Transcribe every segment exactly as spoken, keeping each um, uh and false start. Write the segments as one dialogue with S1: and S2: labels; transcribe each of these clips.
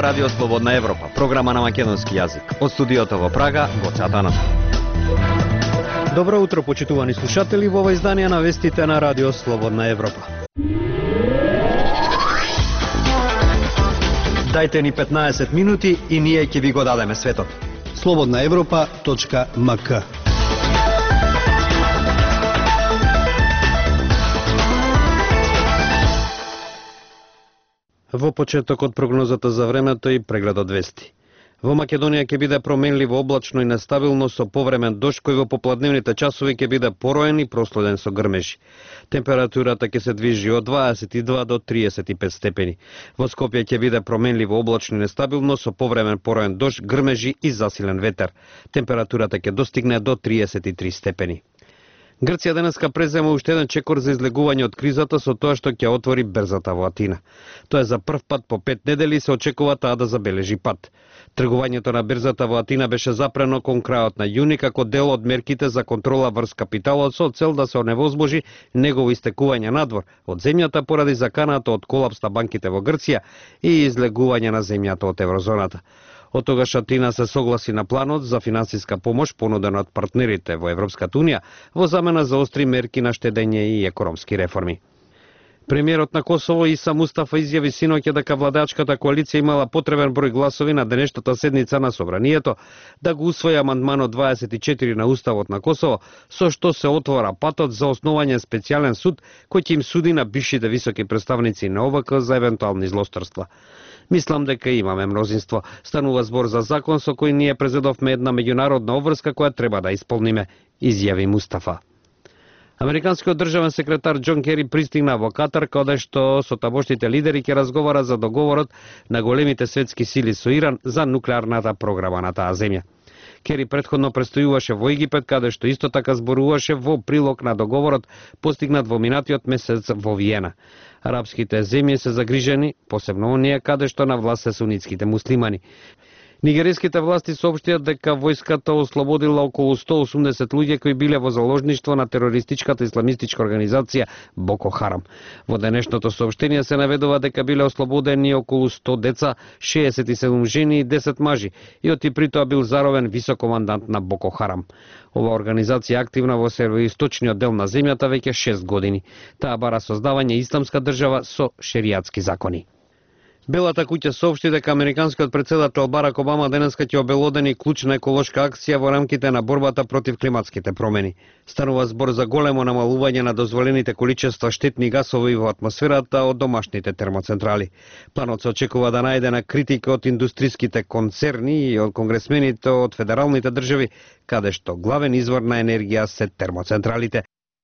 S1: Радио Слободна Европа, програма на македонски јазик. Од студиото во Прага, Гоце Атанасов. Добро утро, почитувани слушатели, во ова издание на вестите на Радио Слободна Европа. Дајте ни петнаесет минути и ние ќе ви го дадеме светот.
S2: слободна европа точка ем ка.
S1: Во почетокот прогнозата за времето и прегледот вести. Во Македонија ќе биде променливо облачно и нестабилно со повремен дожд кој во попладневните часови ќе биде пороен и проследен со грмежи. Температурата ќе се движи од дваесет и два до триесет и пет степени. Во Скопје ќе биде променливо облачно и нестабилно со повремен пороен дожд, грмежи и засилен ветер. Температурата ќе достигне до триесет и три степени. Грција денеска презема уште еден чекор за излегување од кризата со тоа што ќе отвори берзата во Атина. Тоа е за прв пат по пет недели и се очекува таа да забележи пат. Тргувањето на берзата во Атина беше запрено кон крајот на јуни како дел од мерките за контрола врз капиталот со цел да се оневозможи негово истекување надвор од земјата поради заканата од колапс на банките во Грција и излегување на земјата од еврозоната. Од тогаш Атина се согласи на планот за финансиска помош понуден од партнерите во Европската унија во замена за остри мерки на штедење и економски реформи. Премиерот на Косово Иса Мустафа изјави синоќа дека владеачката коалиција имала потребен број гласови на денешната седница на Собранието да го усвои амандманот дваесет и четири на Уставот на Косово, со што се отвора патот за основање специјален суд кој ќе им суди на бившите високи представници на О В К за евентуални злосторства. Мислам дека имаме мнозинство. Станува збор за закон со кој ние презедовме една меѓународна обврска која треба да исполниме, изјави Мустафа. Американскиот државен секретар Џон Кери пристигна во Катар, каде што со табошните лидери ќе разговара за договорот на големите светски сили со Иран за нуклеарната програма на таа земја. Кери претходно престојуваше во Египет, каде што исто така зборуваше во прилог на договорот постигнат во минатиот месец во Виена. Арапските земји се загрижени, посебно оние каде што на власт се сунитските муслимани. Нигериските власти соопштија дека војската ослободила околу сто и осумдесет луѓе кои биле во заложништво на терористичката исламистичка организација Боко Харам. Во денешното соопштение се наведува дека биле ослободени околу сто деца, шеесет и седум жени и десет мажи, и оти при тоа бил заровен висок командант на Боко Харам. Ова организација е активна во североисточниот дел на земјата веќе шест години. Таа бара создавање исламска држава со шеријатски закони. Белата куќа соопшти дека американскиот претседател Барак Обама денеска ќе обелодени клучна еколошка акција во рамките на борбата против климатските промени. Станува збор за големо намалување на дозволените количества штетни гасови во атмосферата од домашните термоцентрали. Планот се очекува да најде на критика од индустриските концерни и од конгресмените од федералните држави, каде што главен извор на енергија се термоцентралите.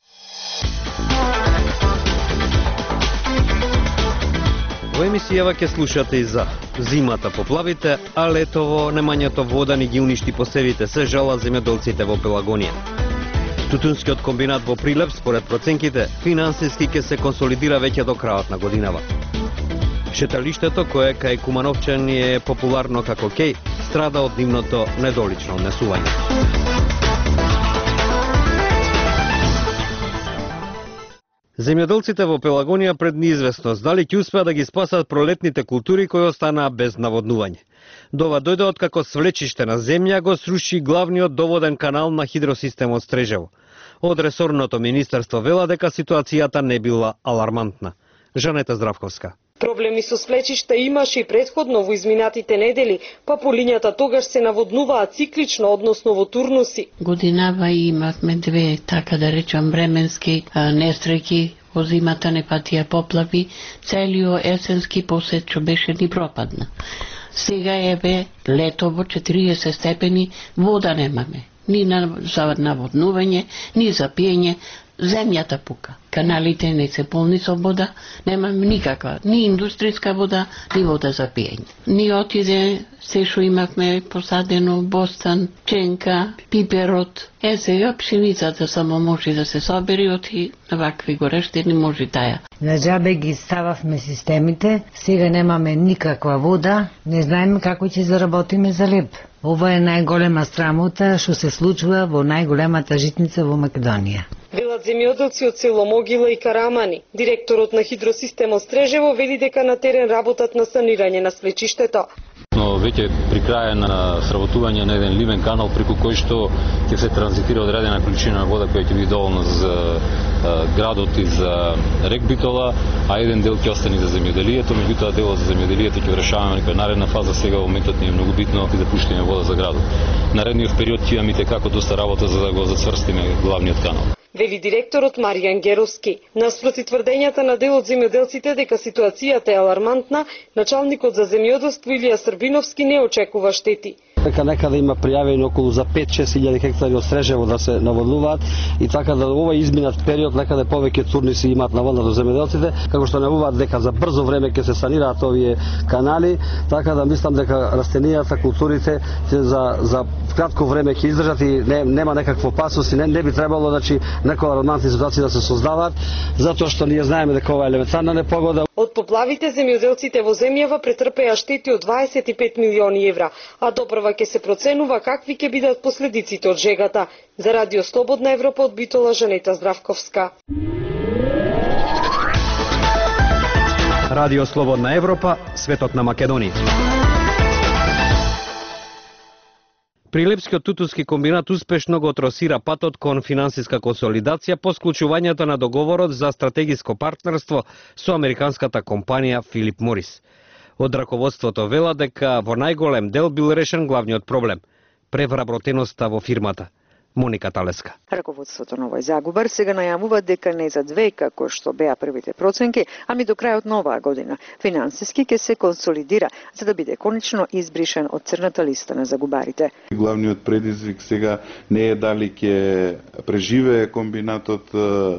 S1: Во емисијава ќе слушате и за зимата поплавите, а летово немањето вода ни ги уништи посевите, се жала земјоделците во Пелагонија. Тутунскиот комбинат во Прилеп, според проценките, финансиски ќе се консолидира веќе до крајот на годинава. Шеталиштето, кое кај Кумановчан е популарно како кеј, страда од нивното недолично однесување. Земјоделците во Пелагонија пред неизвестност дали ќе успеат да ги спасат пролетните култури кои останаа без наводнување. Дова дојде од како свлечиште на земја го сруши главниот доводен канал на хидросистемот Стрежево. Од ресорното министерство вела дека ситуацијата не била алармантна. Жанета Здравковска.
S3: Проблеми со свлечишта имаше и претходно во изминатите недели, па полињата тогаш се наводнуваат циклично, односно во турнуси.
S4: Годинава имавме две, така да речам, временски нестреки, во зимата не патија поплави, целиот есенски посет што беше ни пропадна. Сега еве летово четириесет степени, вода немаме, ни за наводнување, ни за пиење. Земјата пука. Каналите не се полни со вода, немам никаква, ни индустријска вода, ни вода за пиење. Ни отиде се што имавме посадено, бостан, ченка, пиперот. Е, сега пшеницата само може да се собери, оти на вакви горештини може таја.
S5: На џабе ги стававме системите, сега немаме никаква вода, не знаеме како ќе заработиме за леп. Ова е најголема срамота што се случува во најголемата житница во Македонија.
S3: Велат Делат земјоделци од село Могила и Карамани. Директорот на хидросистемот Стрежево вели дека на терен работат на санирање на свлечиштето.
S6: Но веќе при крај на сработување на еден ливен канал преку кој што ќе се транзитира одредена количина вода која ќе биде доволна за градот и за рек Битола, а еден дел ќе остане за земјоделието, меѓутоа делот за земјоделието ќе решаваме некоја наредна фаза. Сега во моментот ни е многу битно да пуштиме вода за градот. Наредниот период ќе имаме како доста работа за да го зацврстиме главниот канал.
S3: Вели директорот Маријан Геровски. Наспроти тврдењата на дел од земјоделците дека ситуацијата е алармантна, началникот за земјоделство Илија Србиновски не очекува штети.
S7: Дека некаде има пријавени околу за пет-шест илјади хектари од Стрежево да се наводнуваат и така да овој изминат период некаде повеќе цурници имаат наводна до земјоделците, како што навуваат дека за брзо време ќе се санираат овие канали, така да мислам дека растенијата, културите за за кратко време ќе издржат и не, нема некаква опасност и не, не би требало значи некои алармантни ситуации да се создаваат, затоа што ние знаеме дека ова е елементарна непогода.
S3: Од поплавите земјоделците во земјава претрпеа штети од дваесет и пет милиони евра, а допрва ќе се проценува какви ќе бидат последиците од жегата. За Радио Слободна Европа од Битола, Жанета Здравковска.
S1: Радио Слободна Европа, светот на Македонија. Прилепскиот тутунски комбинат успешно го тросира патот кон финансиска консолидација по склучувањето на договорот за стратегиско партнерство со американската компанија Филип Морис. Од раководството вела дека во најголем дел бил решен главниот проблем – превработеноста во фирмата. Моника Талеска.
S8: Раководството на овој загубар сега најавува дека не за две, како што беа првите проценки, ами до крајот на оваа година финансиски ќе се консолидира за да биде конечно избришен од црната листа на загубарите.
S9: Главниот предизвик сега не е дали ќе преживее комбинатот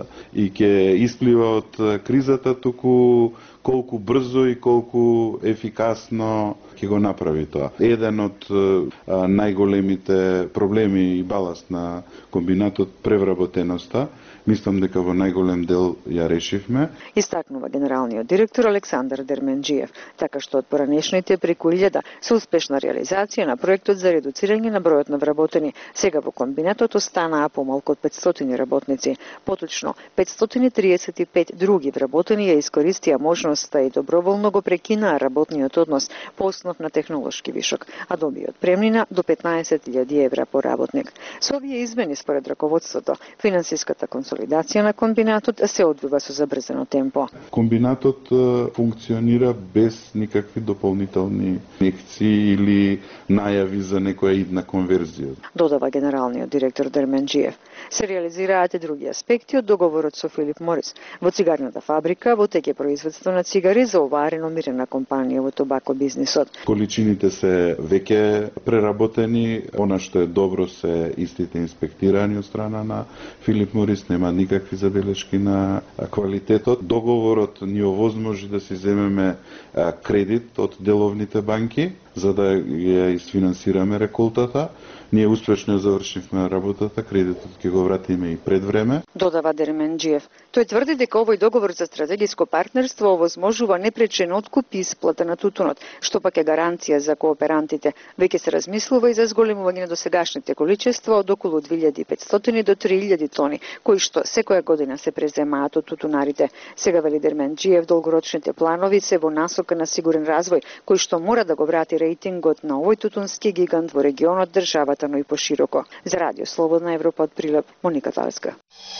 S9: и ќе исплива од кризата, туку колку брзо и колку ефикасно ќе го направи тоа. Еден од а, најголемите проблеми и баласт на комбинатот превработеноста, мислам дека во најголем дел ја решивме.
S8: Истакнува генералниот директор Александар Дерменџиев, така што од поранешните преку илјада со успешна реализација на проектот за редуцирање на бројот на вработени, сега во комбинатот останаа помалку од петстотини работници. Поточно, петстотини триесет и пет други вработени ја искористија можноста и доброволно го прекинаа работниот однос по основ на технолошки вишок, а добија отпремнина до петнаесет илјади евра по работник. Со овие измени според раководството, финансиската консолидација на комбинатот се одвива со забрзано темпо.
S9: Комбинатот функционира без никакви дополнителни инекции или најави за некоја идна конверзија.
S8: Додава генералниот директор Дерменџиев. Се реализираат и други аспекти од договорот со Филип Морис. Во цигарната фабрика, во теќе производство на цигари за оваа реномирана компанија во тобако бизнисот.
S9: Количините се веќе преработени, она што е добро се истите инспектирани од страна на Филип Морис, нема никакви забелешки на квалитетот. Договорот ни овозможи да си земеме кредит од деловните банки за да ја изфинансираме реколтата. Ние успешно завршивме работата, кредитот ќе го вратиме и пред време.
S8: Додава Дерменџиев. Тој тврди дека овој договор за стратегиско партнерство овозможува непречен откуп и исплата на тутунот, што пак е гаранција за кооперантите. Веќе се размислува и за зголемување на досегашните количества од околу две илјади и петстотини до три илјади тони, кои што секоја година се преземаат од тутунарите. Сега вели Дерменџиев, долгорочните планови се во насока на сигурен развој, кој што мора да го врати рейтингот на овој тутунски гигант во регионот, државата, но и пошироко. За Радио Слободна Европа од Прилеп, Моника Талеска.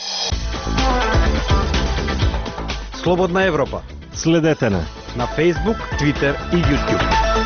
S1: Слободна Европа.
S2: Следете на
S1: на Facebook, Twitter и YouTube.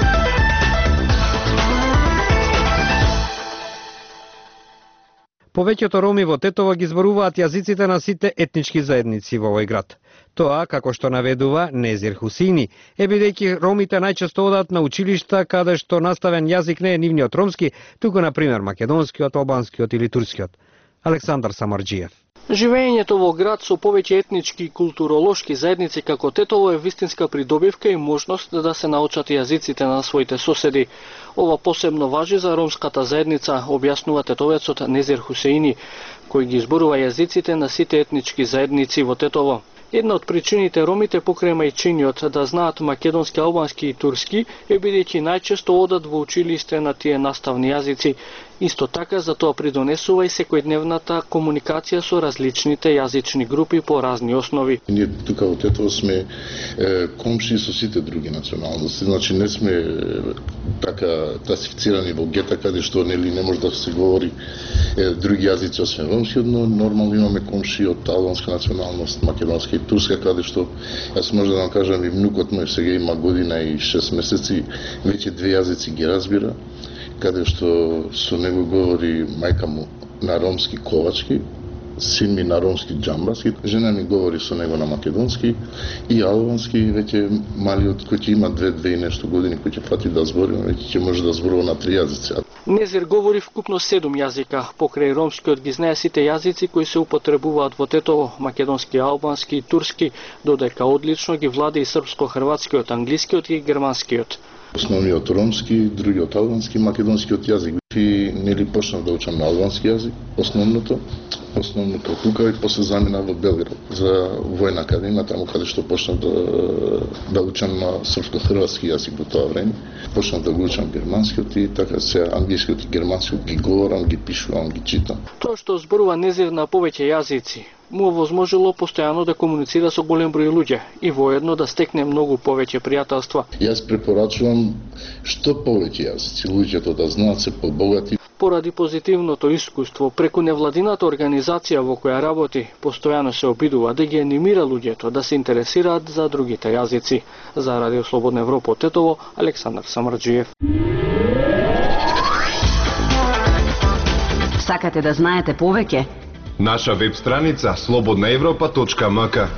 S1: Повеќето роми во Тетово ги зборуваат јазиците на сите етнички заедници во овој град. Тоа, како што наведува Незир Хусини, е бидејќи ромите најчесто одат на училишта каде што наставен јазик не е нивниот ромски, туку на пример македонскиот, албанскиот или турскиот. Александар Самарџиев.
S10: Живеењето во град со повеќе етнички и културолошки заедници како Тетово е вистинска придобивка и можност да се научат јазиците на своите соседи. Ова посебно важи за ромската заедница, објаснува тетовецот Незир Хусеини, кој ги зборува јазиците на сите етнички заедници во Тетово. Една од причините ромите покрај мајчиниот да знаат македонски, албански и турски е бидејќи најчесто одат во училиште на тие наставни јазици Исто така, за тоа придонесува и секојдневната комуникација со различните јазични групи по разни основи.
S11: Ние тука во Тетово сме е, комши со сите други националности, значи не сме е, така класифицирани во гета каде што нели не може да се говори е, други јазици освен ромски, но нормално имаме комши од албанска националност, македонска и турска, каде што јас може да вам кажам и внукот мој сега има година и шест месеци, веќе две јазици ги разбира, каде што со него говори мајка му на ромски ковачки, син ми на ромски џамбаски, жена ми говори со него на македонски и албански, веќе малиот кој ќе има две, две и нешто години, кој ќе фати да збори, веќе ќе може да зборува на три јазици.
S10: Незир говори вкупно седум јазика, покрај ромскиот ги знае сите јазици кои се употребуваат во Тетово, македонски, албански и турски, додека одлично ги владе и српско-хрватскиот, англискиот и германскиот.
S11: Основниот ромски, другиот албански, македонскиот јазик. И нели почнав да учам на албански јазик, основното, основното тука и после замина во Белград за војна академија, таму каде што почнав да да учам на српско-хрватски јазик во тоа време. Почнав да го учам германскиот и така се англискиот и германскиот ги говорам, ги пишувам, ги читам.
S10: Тоа што зборува Незир на повеќе јазици му овозможило постојано да комуницира со голем број луѓе и воедно да стекне многу повеќе пријателства.
S11: Јас препорачувам што повеќе јазици, луѓето да знаат се побогати.
S10: Поради позитивното искуство преку невладината организација во која работи, постојано се обидува да ги анимира луѓето да се интересираат за другите јазици. За Радио Слободна Европа од Тетово, Александар Самарџиев.
S12: Сакате да знаете повеќе?
S13: Наша веб страница слободна европа точка м к.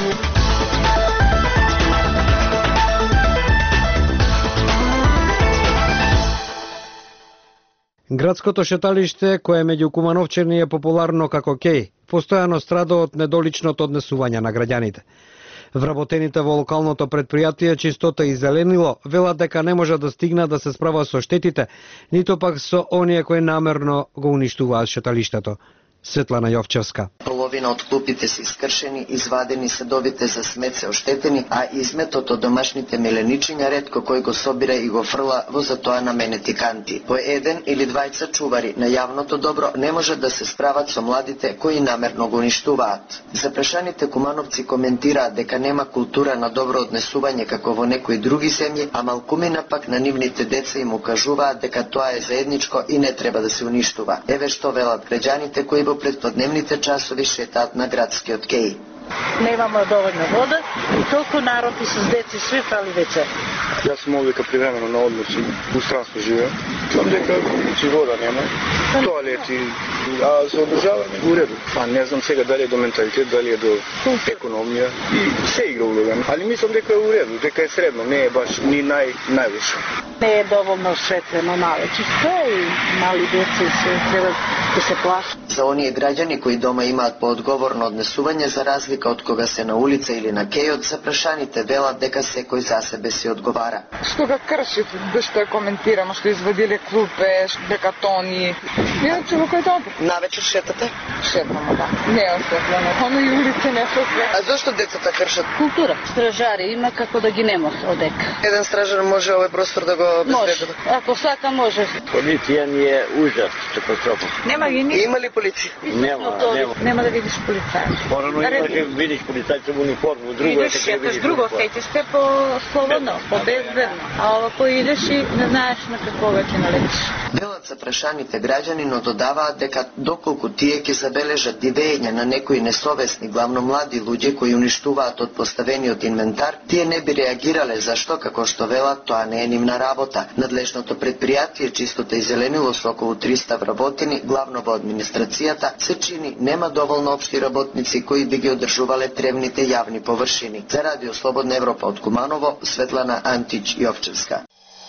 S1: Градското шеталиште, кое меѓу Кумановчани е популарно како кеј, постојано страда од недоличното однесување на граѓаните. Вработените во локалното предпријатие Чистота и зеленило велат дека не може да стигна да се справа со штетите, нито пак со оние кои намерно го уништуваат шеталиштето. Светлана Јовчевска.
S14: Половина од клупите се искршени, извадени садовите за смет се оштетени, а изметот од домашните меленичиња ретко кој го собира и го фрла во за тоа наменети канти. По еден или двајца чувари на јавното добро не може да се справат со младите кои намерно го уништуваат. Запрашаните кумановци коментираат дека нема култура на добро однесување како во некои други земји, а малкумина пак на нивните деца им укажуваат дека тоа е заедничко и не треба да се уништува. Еве што велат граѓаните кои во предподневните часови шетаат на градскиот кеј.
S15: Немаме доволно вода и толку народ и с деци сви фали вечер.
S16: Јас сум овдека привремено на одмор, у странство живеам. Знам дека че вода нема, тоалети, а за одржавање у реду. Па не знам сега дали е до менталитет, дали е до економија и се игра улога. Али мислам дека е у реду, дека е средно, не е баш ни нај највише.
S15: Не е доволно осветлено, мале чисто и мали деца и се треба да се плашат.
S14: За оние граѓани кои дома имаат поодговорно однесување за разлика од кога се на улица или на кејот, запрашаните велат дека секој за себе си одговара.
S17: Што ga кршит, да што е коментирано, што извадиле клупе, бекатони. Иначе во кој добро?
S14: Навечер шетате?
S17: Шетаме, да. Не е осветлено. Оно и улица не се осветлено.
S14: А зошто децата кршат?
S15: Култура. Стражари има како да ги нема одека.
S14: Еден стражар може овој простор да го обезбедува?
S15: Ако сака може.
S18: Полиција ни е ужас, катастрофа.
S17: Нема ги ни.
S14: Има ли полиција?
S18: Нема, нема.
S17: Нема да видиш полицајци.
S18: Порано имаше видиш полицајци во униформу, друго
S17: е дека видиш друго, сеќаш се по слободно, по безбедно. А ова кој идеш и не знаеш на какво ќе налетиш.
S14: Велат запрашаните граѓани, но додаваат дека доколку тие ќе забележат дивење на некои несовесни, главно млади луѓе кои уништуваат од поставениот инвентар, тие не би реагирале зашто, како што велат, тоа не е нивна работа. Надлежното предпријатие Чистота и зеленило со околу триста вработени, главно во администрацијата, се чини нема доволно општи работници кои би ги одржувале тревните јавни површини. За Радио Слободна Европа од Куманово, Светлана Антич Јовчевска.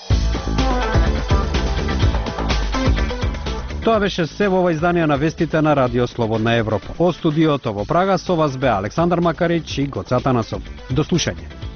S1: Тоа беше се во ова издание на вестите на Радио Слободна Европа. Од студиото во Прага со вас бе Александар Макарич и Гоце Атанасов. До слушање.